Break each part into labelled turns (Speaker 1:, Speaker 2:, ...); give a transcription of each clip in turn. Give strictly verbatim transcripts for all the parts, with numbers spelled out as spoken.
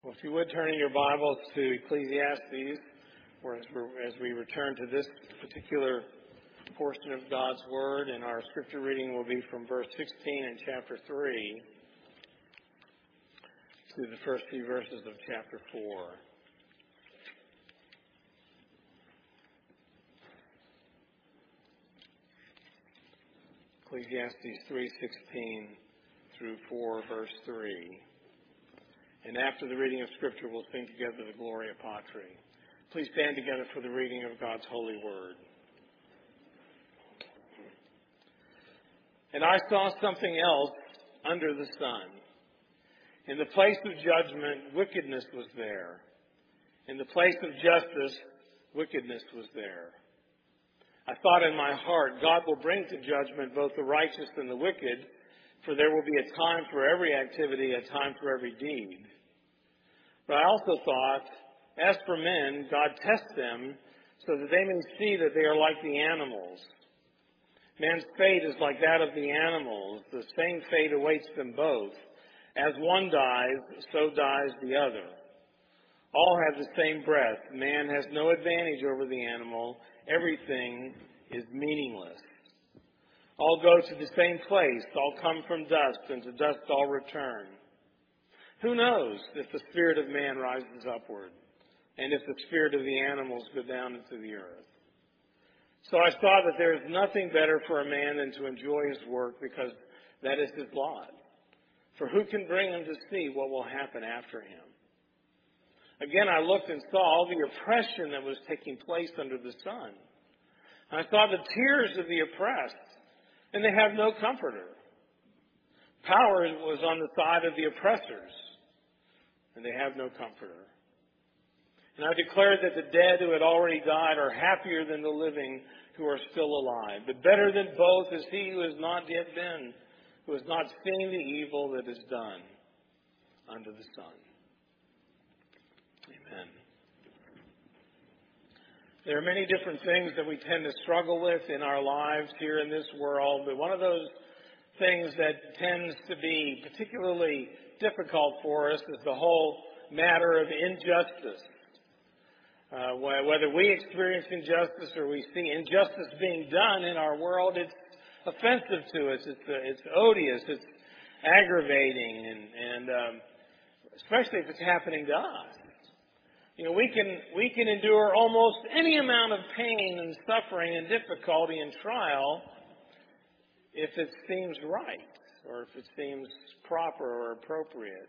Speaker 1: Well, if you would turn in your Bibles to Ecclesiastes, where as, we're, as we return to this particular portion of God's Word, and our scripture reading will be from verse sixteen in chapter three to the first few verses of chapter four. Ecclesiastes three sixteen through four, verse three. And after the reading of Scripture, we'll sing together the Gloria Patri. Please stand together for the reading of God's holy word. And I saw something else under the sun. In the place of judgment, wickedness was there. In the place of justice, wickedness was there. I thought in my heart, God will bring to judgment both the righteous and the wicked, for there will be a time for every activity, a time for every deed. But I also thought, as for men, God tests them so that they may see that they are like the animals. Man's fate is like that of the animals. The same fate awaits them both. As one dies, so dies the other. All have the same breath. Man has no advantage over the animal. Everything is meaningless. All go to the same place. All come from dust, and to dust all return. Who knows if the spirit of man rises upward, and if the spirit of the animals go down into the earth? So I saw that there is nothing better for a man than to enjoy his work, because that is his lot. For who can bring him to see what will happen after him? Again, I looked and saw all the oppression that was taking place under the sun. I saw the tears of the oppressed, and they have no comforter. Power was on the side of the oppressors, and they have no comforter. And I declared that the dead who had already died are happier than the living who are still alive. But better than both is he who has not yet been, who has not seen the evil that is done under the sun. Amen. There are many different things that we tend to struggle with in our lives here in this world, but one of those things that tends to be particularly difficult for us is the whole matter of injustice. Uh, whether we experience injustice or we see injustice being done in our world, it's offensive to us. It's uh, it's odious. It's aggravating, and and um, especially if it's happening to us. You know, we can we can endure almost any amount of pain and suffering and difficulty and trial if it seems right, or if it seems proper or appropriate.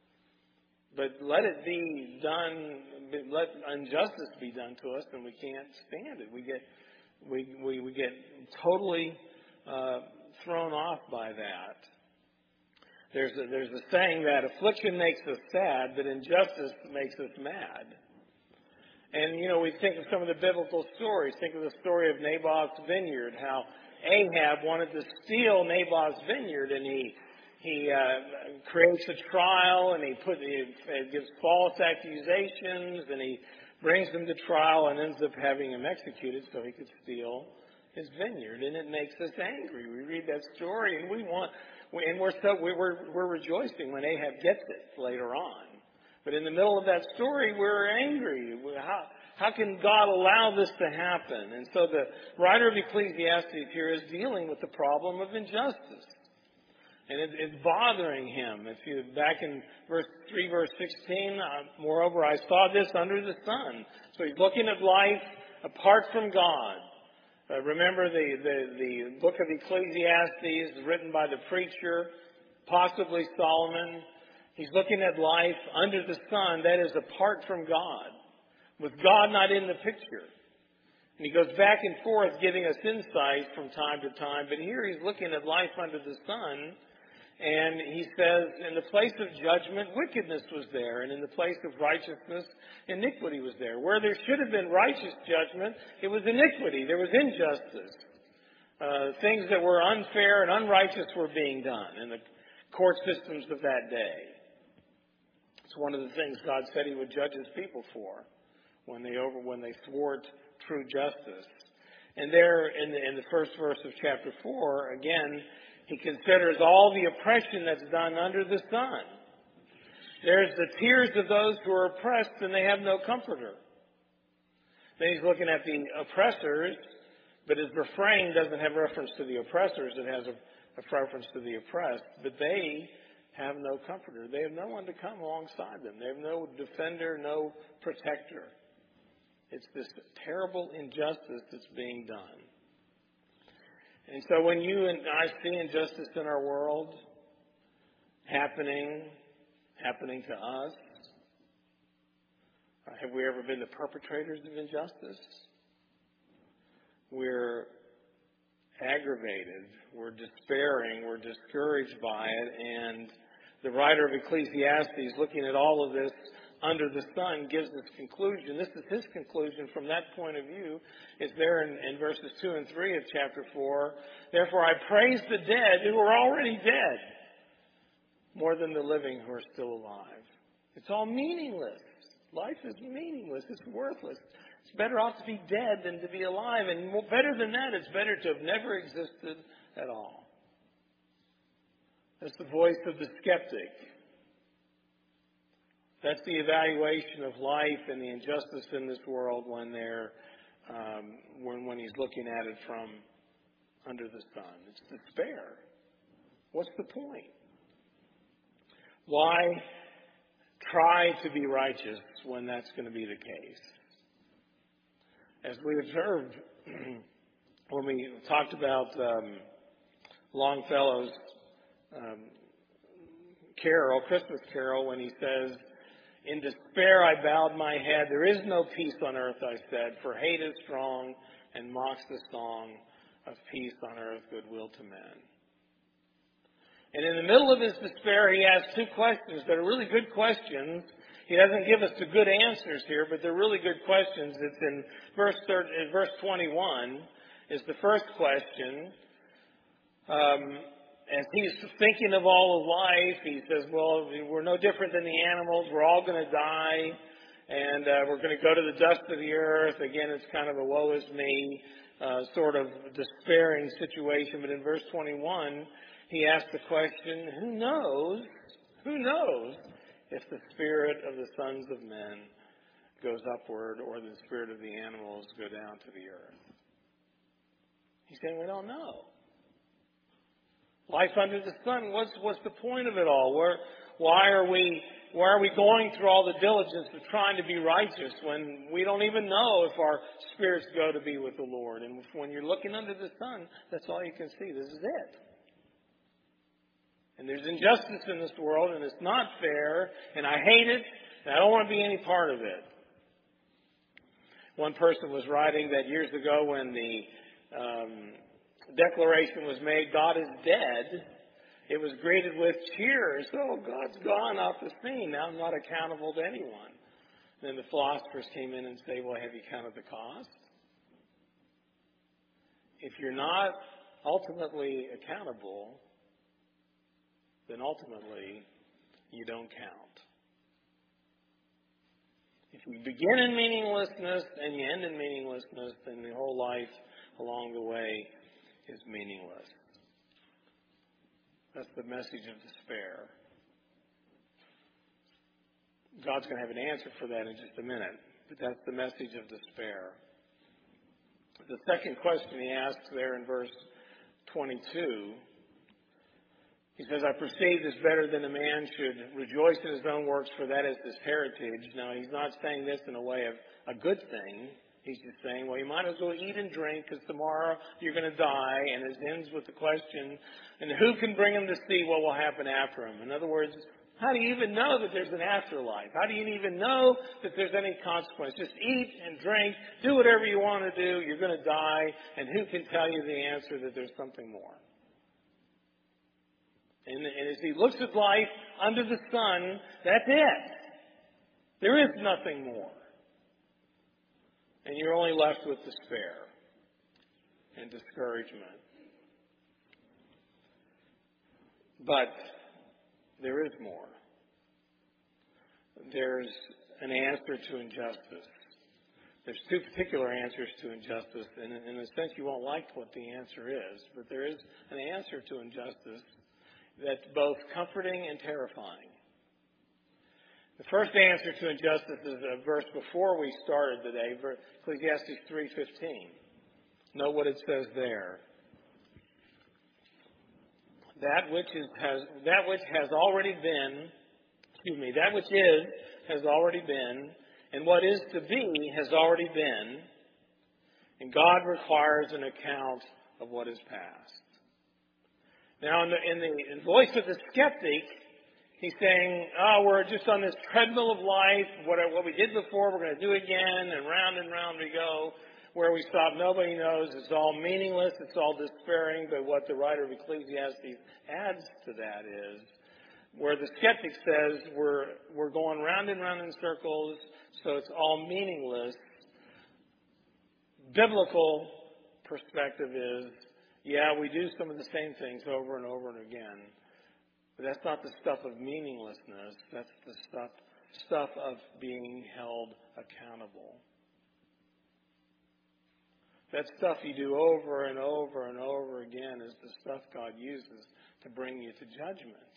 Speaker 1: But let it be done, let injustice be done to us, and we can't stand it. We get, we we, we get totally uh, thrown off by that. There's a, there's a saying that affliction makes us sad, but injustice makes us mad. And, you know, we think of some of the biblical stories. Think of the story of Naboth's vineyard, how Ahab wanted to steal Naboth's vineyard, and he he uh, creates a trial, and he put he gives false accusations, and he brings him to trial and ends up having him executed so he could steal his vineyard. And it makes us angry. We read that story, and we want, and we're so we're we're rejoicing when Ahab gets it later on. But in the middle of that story, we're angry. How How can God allow this to happen? And so the writer of Ecclesiastes here is dealing with the problem of injustice. And it, it's bothering him. If you back in verse three, verse sixteen, uh, moreover, I saw this under the sun. So he's looking at life apart from God. Uh, remember the, the, the book of Ecclesiastes written by the preacher, possibly Solomon. He's looking at life under the sun, that is apart from God, with God not in the picture. And he goes back and forth giving us insight from time to time. But here he's looking at life under the sun. And he says, in the place of judgment, wickedness was there. And in the place of righteousness, iniquity was there. Where there should have been righteous judgment, it was iniquity. There was injustice. Uh, things that were unfair and unrighteous were being done in the court systems of that day. It's one of the things God said he would judge his people for when they over when they thwart true justice. And there in the, in the first verse of chapter four, again, he considers all the oppression that's done under the sun. There's the tears of those who are oppressed and they have no comforter. Then he's looking at the oppressors, but his refrain doesn't have reference to the oppressors. It has a, a reference to the oppressed. But they have no comforter. They have no one to come alongside them. They have no defender, no protector. It's this terrible injustice that's being done. And so when you and I see injustice in our world happening, happening to us, have we ever been the perpetrators of injustice? We're aggravated, we're despairing, we're discouraged by it, and the writer of Ecclesiastes, looking at all of this under the sun, gives this conclusion. This is his conclusion from that point of view. It's there in, in verses two and three of chapter four. Therefore I praise the dead who are already dead, more than the living who are still alive. It's all meaningless. Life is meaningless. It's worthless. It's better off to be dead than to be alive. And more, better than that, it's better to have never existed at all. That's the voice of the skeptic. That's the evaluation of life and the injustice in this world when they're um, when when he's looking at it from under the sun. It's despair. What's the point? Why try to be righteous when that's going to be the case? As we observed when we talked about um, Longfellow's um, carol, Christmas carol, when he says, "In despair I bowed my head. There is no peace on earth, I said, for hate is strong and mocks the song of peace on earth, goodwill to men." And in the middle of his despair, he asks two questions that are really good questions. He doesn't give us the good answers here, but they're really good questions. It's in verse thirty, in verse twenty-one is the first question. Um, as he's thinking of all of life, he says, well, we're no different than the animals. We're all going to die, and uh, we're going to go to the dust of the earth. Again, it's kind of a woe is me uh, sort of despairing situation. But in verse twenty-one, he asks the question, who knows, who knows if the spirit of the sons of men goes upward or the spirit of the animals go down to the earth? He's saying we don't know. Life under the sun, what's, what's the point of it all? Where, why are we why are we going through all the diligence of trying to be righteous when we don't even know if our spirits go to be with the Lord? And when you're looking under the sun, that's all you can see. This is it. And there's injustice in this world, and it's not fair, and I hate it, and I don't want to be any part of it. One person was writing that years ago when the um, declaration was made, God is dead, it was greeted with cheers. Oh, God's gone off the scene. Now I'm not accountable to anyone. Then the philosophers came in and say, well, have you counted the cost? If you're not ultimately accountable, then ultimately you don't count. If you begin in meaninglessness and you end in meaninglessness, then the whole life along the way is meaningless. That's the message of despair. God's going to have an answer for that in just a minute, but that's the message of despair. The second question he asks there in verse twenty-two, he says, I perceive this better than a man should rejoice in his own works, for that is his heritage. Now, he's not saying this in a way of a good thing. He's just saying, well, you might as well eat and drink because tomorrow you're going to die. And it ends with the question, and who can bring him to see what will happen after him? In other words, how do you even know that there's an afterlife? How do you even know that there's any consequence? Just eat and drink, do whatever you want to do. You're going to die. And who can tell you the answer that there's something more? And, and as he looks at life under the sun, that's it. There is nothing more. And you're only left with despair and discouragement. But there is more. There's an answer to injustice. There's two particular answers to injustice. And in a sense, you won't like what the answer is. But there is an answer to injustice that's both comforting and terrifying. The first answer to injustice is a verse before we started today, Ecclesiastes three fifteen. Note what it says there. That which is has that which has already been, excuse me, that which is has already been, and what is to be has already been, and God requires an account of what is past. Now, in the, in the in voice of the skeptic, he's saying, oh, we're just on this treadmill of life. What, what we did before, we're going to do again, and round and round we go. Where we stop, nobody knows. It's all meaningless. It's all despairing. But what the writer of Ecclesiastes adds to that is, where the skeptic says we're we're going round and round in circles, so it's all meaningless. Biblical perspective is, yeah, we do some of the same things over and over and again. But that's not the stuff of meaninglessness. That's the stuff, stuff of being held accountable. That stuff you do over and over and over again is the stuff God uses to bring you to judgment.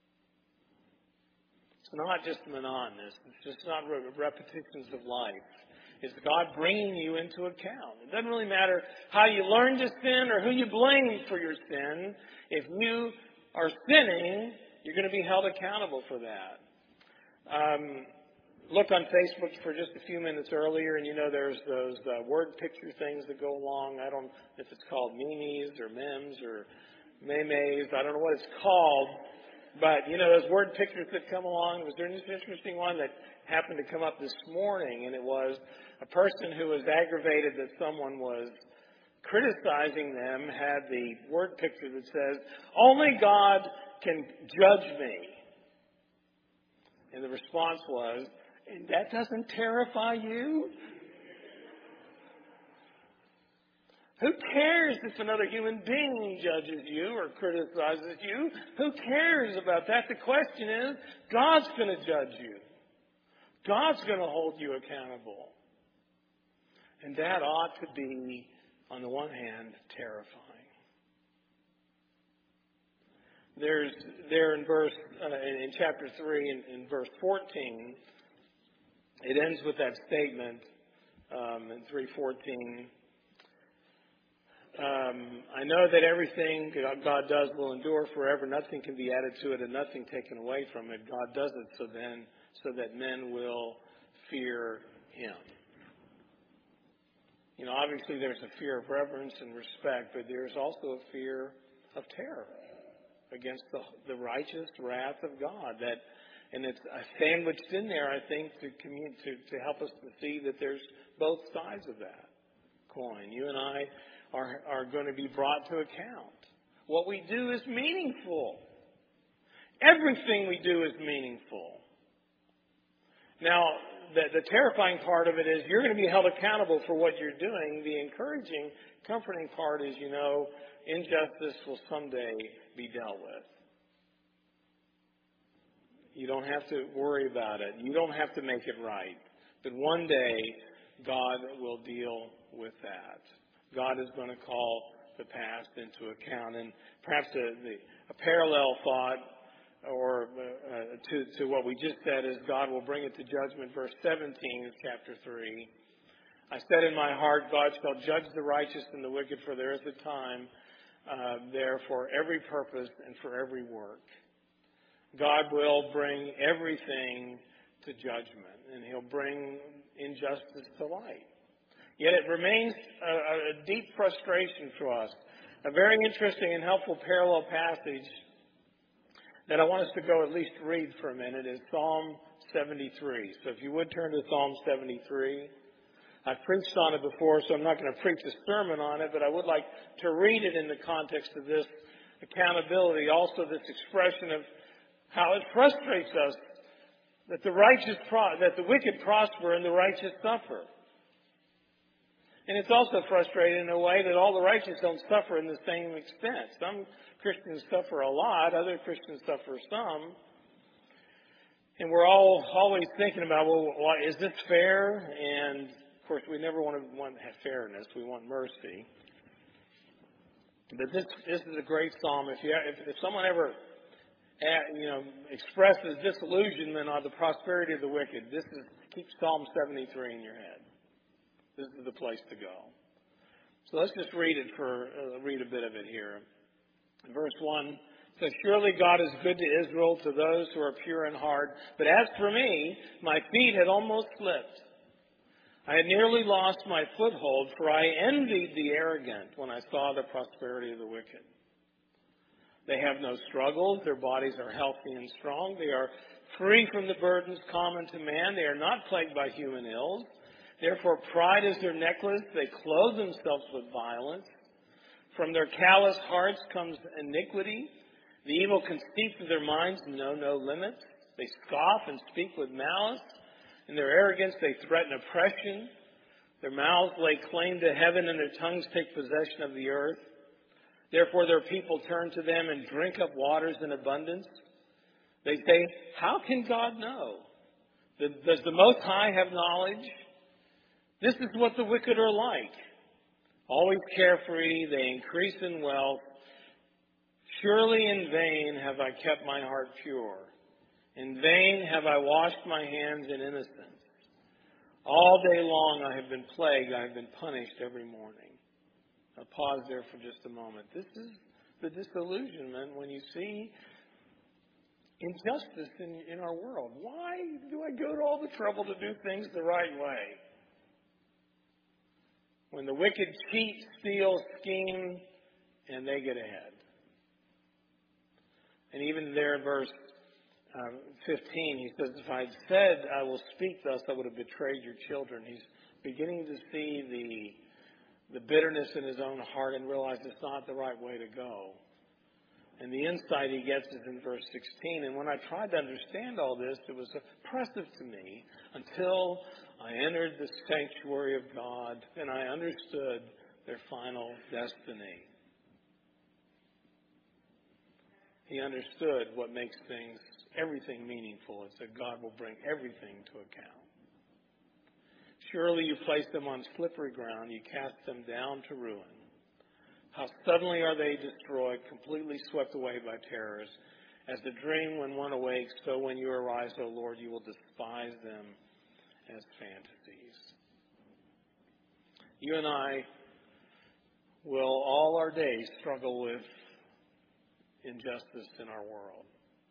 Speaker 1: It's not just monotonous. It's just not repetitions of life. It's God bringing you into account. It doesn't really matter how you learn to sin or who you blame for your sin. If you are sinning, you're going to be held accountable for that. Um, look on Facebook for just a few minutes earlier, and you know there's those uh, word picture things that go along. I don't know if it's called memes or memes or memes. I don't know what it's called. But, you know, those word pictures that come along. Was there an interesting one that happened to come up this morning? And it was a person who was aggravated that someone was criticizing them had the word picture that says, only God can judge me. And the response was, and that doesn't terrify you? Who cares if another human being judges you or criticizes you? Who cares about that? The question is, God's going to judge you. God's going to hold you accountable. And that ought to be, on the one hand, terrifying. There's there in verse uh, in chapter three, in, in verse fourteen, it ends with that statement um, in three fourteen. Um, I know that everything God does will endure forever. Nothing can be added to it, and nothing taken away from it. God does it so then, so that men will fear Him. You know, obviously there's a fear of reverence and respect, but there's also a fear of terror against the, the righteous wrath of God. That, and it's sandwiched in there, I think, to, commun- to to help us to see that there's both sides of that coin. You and I are are going to be brought to account. What we do is meaningful. Everything we do is meaningful. Now, the, the terrifying part of it is you're going to be held accountable for what you're doing. The encouraging, comforting part is, you know, injustice will someday be dealt with. You don't have to worry about it. You don't have to make it right. But one day, God will deal with that. God is going to call the past into account. And perhaps a, the, a parallel thought or uh, to, to what we just said is God will bring it to judgment. Verse seventeen of chapter three. I said in my heart, God shall judge the righteous and the wicked, for there is a time uh, there for every purpose and for every work. God will bring everything to judgment, and He'll bring injustice to light. Yet it remains a, a deep frustration for us. A very interesting and helpful parallel passage that I want us to go at least read for a minute is Psalm seventy-three. So if you would turn to Psalm seventy-three. I've preached on it before, so I'm not going to preach a sermon on it, but I would like to read it in the context of this accountability, also this expression of how it frustrates us that the righteous pro- that the wicked prosper and the righteous suffer. And it's also frustrating in a way that all the righteous don't suffer in the same extent. Some Christians suffer a lot, other Christians suffer some. And we're all always thinking about, well, is this fair? And of course, we never want to want to have fairness. We want mercy. But this this is a great psalm. If you if, if someone ever uh, you know, expresses disillusionment on the prosperity of the wicked, this is keep Psalm seventy-three in your head. This is the place to go. So let's just read it for uh, read a bit of it here. Verse one says, "Surely God is good to Israel, to those who are pure in heart. But as for me, my feet had almost slipped. I had nearly lost my foothold, for I envied the arrogant when I saw the prosperity of the wicked. They have no struggles. Their bodies are healthy and strong. They are free from the burdens common to man. They are not plagued by human ills. Therefore, pride is their necklace. They clothe themselves with violence. From their callous hearts comes iniquity. The evil conceits of their minds know no limits. They scoff and speak with malice. In their arrogance, they threaten oppression. Their mouths lay claim to heaven, and their tongues take possession of the earth. Therefore, their people turn to them and drink up waters in abundance. They say, how can God know? Does the Most High have knowledge? This is what the wicked are like. Always carefree, they increase in wealth. Surely in vain have I kept my heart pure. In vain have I washed my hands in innocence. All day long I have been plagued, I have been punished every morning." I'll pause there for just a moment. This is the disillusionment when you see injustice in, in our world. Why do I go to all the trouble to do things the right way? When the wicked cheat, steal, scheme, and they get ahead. And even there in verse um, fifteen, he says, "If I had said I will speak thus, I would have betrayed your children." He's beginning to see the the bitterness in his own heart and realize it's not the right way to go. And the insight he gets is in verse sixteen. And when I tried to understand all this, it was oppressive to me until I entered the sanctuary of God and I understood their final destiny. He understood what makes things, everything meaningful. It's that God will bring everything to account. Surely you place them on slippery ground. You cast them down to ruin. How suddenly are they destroyed, completely swept away by terrors. As the dream when one awakes, so when you arise, O Lord, you will despise them as fantasies. You and I will all our days struggle with injustice in our world.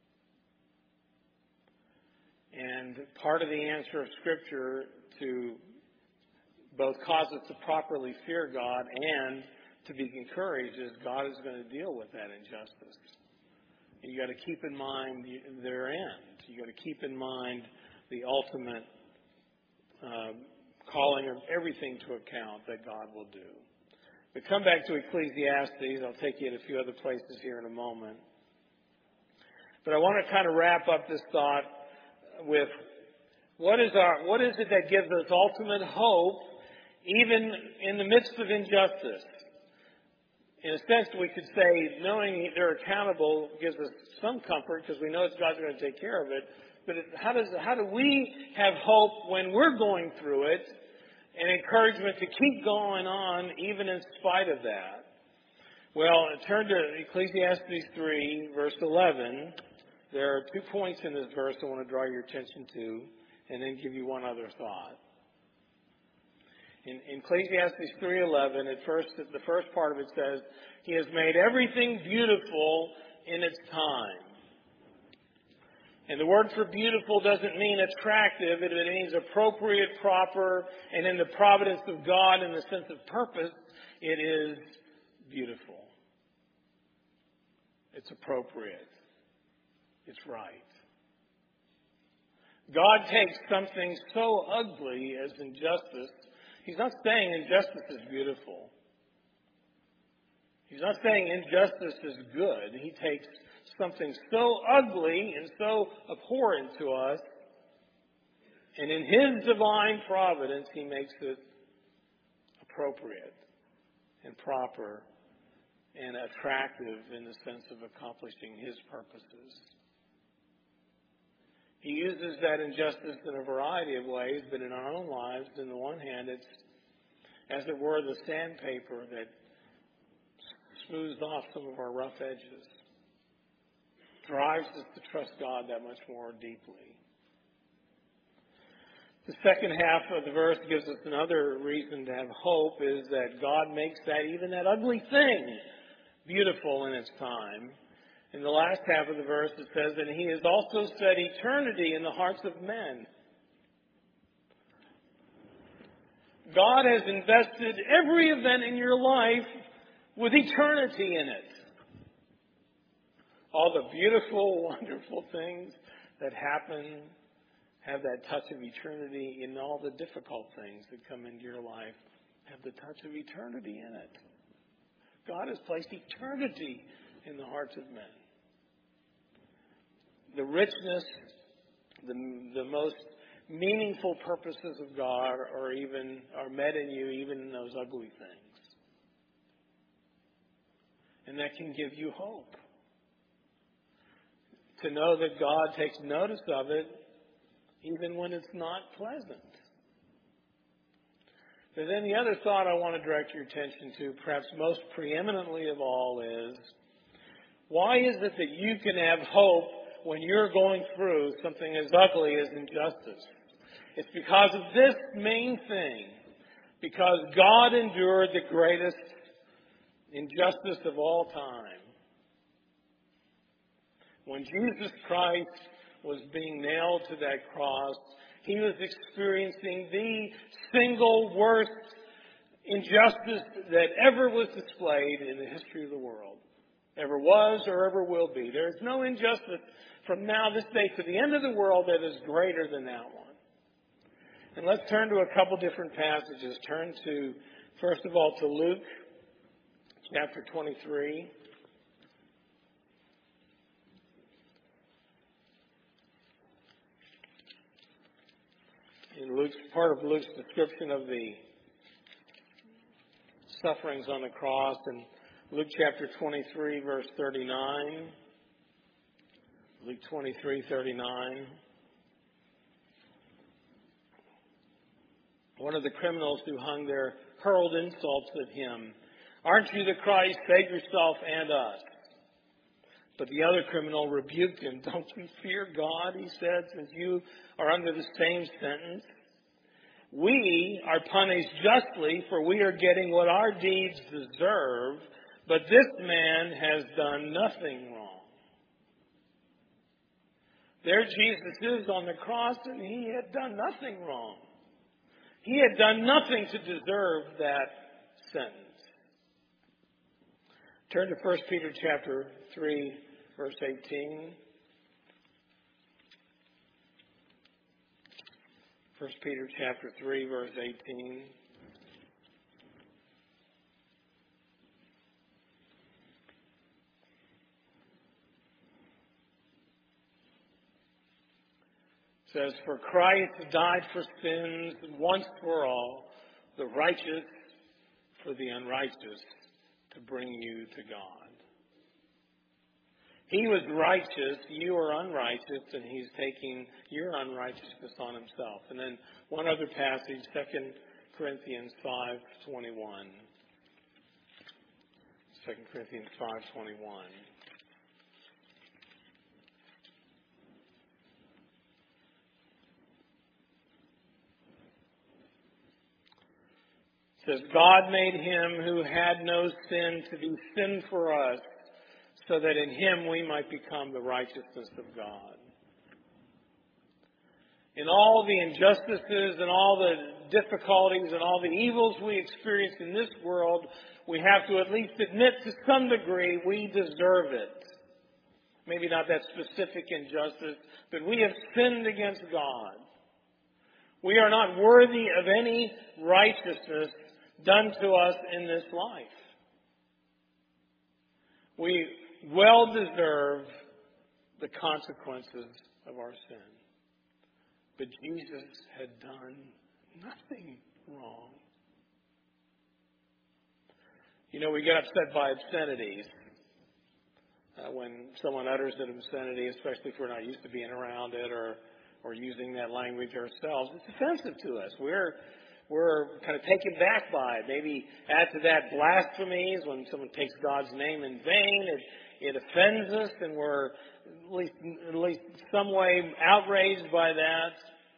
Speaker 1: And part of the answer of Scripture to both cause us to properly fear God and to be encouraged is God is going to deal with that injustice. And you got to keep in mind their end. You got to keep in mind the ultimate uh, calling of everything to account that God will do. But come back to Ecclesiastes. I'll take you to a few other places here in a moment. But I want to kind of wrap up this thought with what is our what is it that gives us ultimate hope even in the midst of injustice? In a sense, we could say knowing they're accountable gives us some comfort because we know it's God's going to take care of it. But it, how does how do we have hope when we're going through it, and encouragement to keep going on even in spite of that? Well, turn to Ecclesiastes three, verse eleven. There are two points in this verse I want to draw your attention to, and then give you one other thought. In, in Ecclesiastes three eleven, at first, the first part of it says, "He has made everything beautiful in its time." And the word for beautiful doesn't mean attractive. It means appropriate, proper, and in the providence of God, in the sense of purpose, it is beautiful. It's appropriate. It's right. God takes something so ugly as injustice. He's not saying injustice is beautiful. He's not saying injustice is good. He takes something so ugly and so abhorrent to us, and in His divine providence, He makes it appropriate and proper and attractive in the sense of accomplishing His purposes. He uses that injustice in a variety of ways, but in our own lives, on the one hand, it's, as it were, the sandpaper that smooths off some of our rough edges. drives us to trust God that much more deeply. The second half of the verse gives us another reason to have hope, is that God makes that, even that ugly thing, beautiful in its time. In the last half of the verse it says, and He has also set eternity in the hearts of men. God has invested every event in your life with eternity in it. All the beautiful, wonderful things that happen have that touch of eternity, and all the difficult things that come into your life have the touch of eternity in it. God has placed eternity in the hearts of men. The richness, the, the most meaningful purposes of God are even are met in you, even in those ugly things. And that can give you hope. To know that God takes notice of it, even when it's not pleasant. But then the other thought I want to direct your attention to, perhaps most preeminently of all, is why is it that you can have hope when you're going through something as ugly as injustice? It's because of this main thing. Because God endured the greatest injustice of all time. When Jesus Christ was being nailed to that cross, He was experiencing the single worst injustice that ever was displayed in the history of the world. Ever was or ever will be. There is no injustice from now, this day, to the end of the world that is greater than that one. And let's turn to a couple different passages. Turn to, first of all, to Luke chapter twenty-three. In Luke's, part of Luke's description of the sufferings on the cross, in Luke chapter twenty-three, verse thirty-nine. Luke twenty-three, thirty-nine. One of the criminals who hung there hurled insults at Him. Aren't you the Christ? Save yourself and us. But the other criminal rebuked him. Don't you fear God, he said, since you are under the same sentence? We are punished justly, for we are getting what our deeds deserve, but this man has done nothing wrong. There Jesus is on the cross, and He had done nothing wrong. He had done nothing to deserve that sentence. Turn to First Peter chapter three, verse eighteen. First Peter chapter three, verse eighteen. It says, for Christ died for sins once for all, the righteous for the unrighteous, to bring you to God. He was righteous, you are unrighteous, and He's taking your unrighteousness on Himself. And then one other passage, Second Corinthians five twenty-one. Second Corinthians five twenty-one. It says, God made Him who had no sin to be sin for us, so that in Him we might become the righteousness of God. In all the injustices and all the difficulties and all the evils we experience in this world, we have to at least admit to some degree we deserve it. Maybe not that specific injustice, but we have sinned against God. We are not worthy of any righteousness done to us in this life. We well deserve the consequences of our sin. But Jesus had done nothing wrong. You know, we get upset by obscenities. Uh, when someone utters an obscenity, especially if we're not used to being around it or, or using that language ourselves, it's offensive to us. We're We're kind of taken back by it. Maybe add to that blasphemies, when someone takes God's name in vain. It, it offends us, and we're at least, at least some way outraged by that.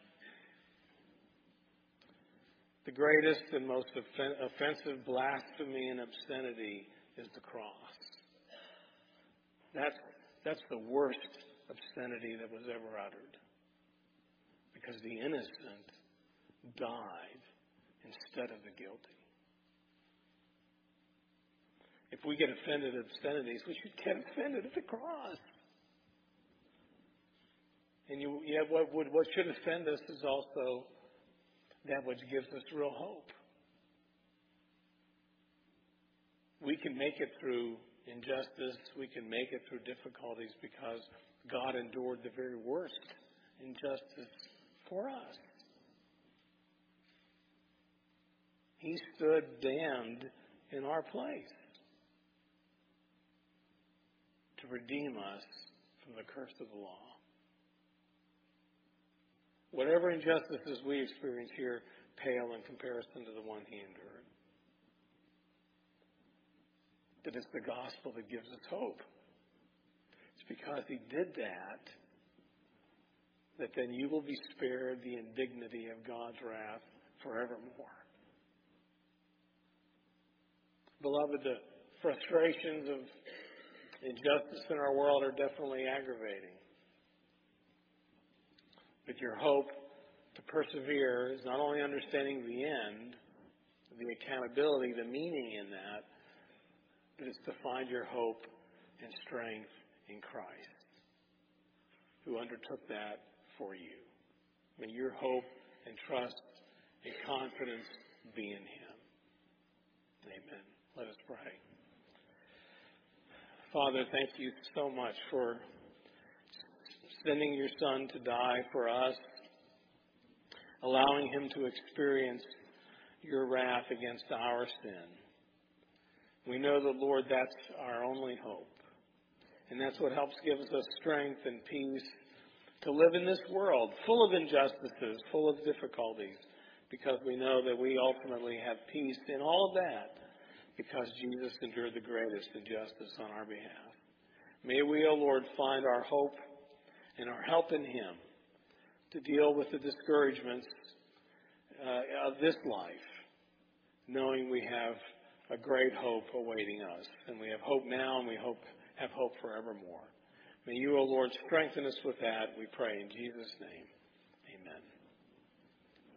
Speaker 1: The greatest and most offensive blasphemy and obscenity is the cross. That's, that's the worst obscenity that was ever uttered. Because the innocent died instead of the guilty. If we get offended at obscenities, we should get offended at the cross. And you, yeah, what, would, what should offend us is also that which gives us real hope. We can make it through injustice. We can make it through difficulties because God endured the very worst injustice for us. He stood damned in our place to redeem us from the curse of the law. Whatever injustices we experience here pale in comparison to the one He endured. That it's the gospel that gives us hope. It's because He did that that then you will be spared the indignity of God's wrath forevermore. Beloved, the frustrations of injustice in our world are definitely aggravating. But your hope to persevere is not only understanding the end, the accountability, the meaning in that, but it's to find your hope and strength in Christ, who undertook that for you. May your hope and trust and confidence be in Him. Amen. Let us pray. Father, thank you so much for sending your Son to die for us, allowing Him to experience your wrath against our sin. We know that, Lord, that's our only hope. And that's what helps give us strength and peace to live in this world full of injustices, full of difficulties, because we know that we ultimately have peace in all of that because Jesus endured the greatest injustice on our behalf. May we, O Lord, find our hope and our help in Him to deal with the discouragements uh, of this life, knowing we have a great hope awaiting us. And we have hope now, and we hope have hope forevermore. May you, O Lord, strengthen us with that, we pray in Jesus' name.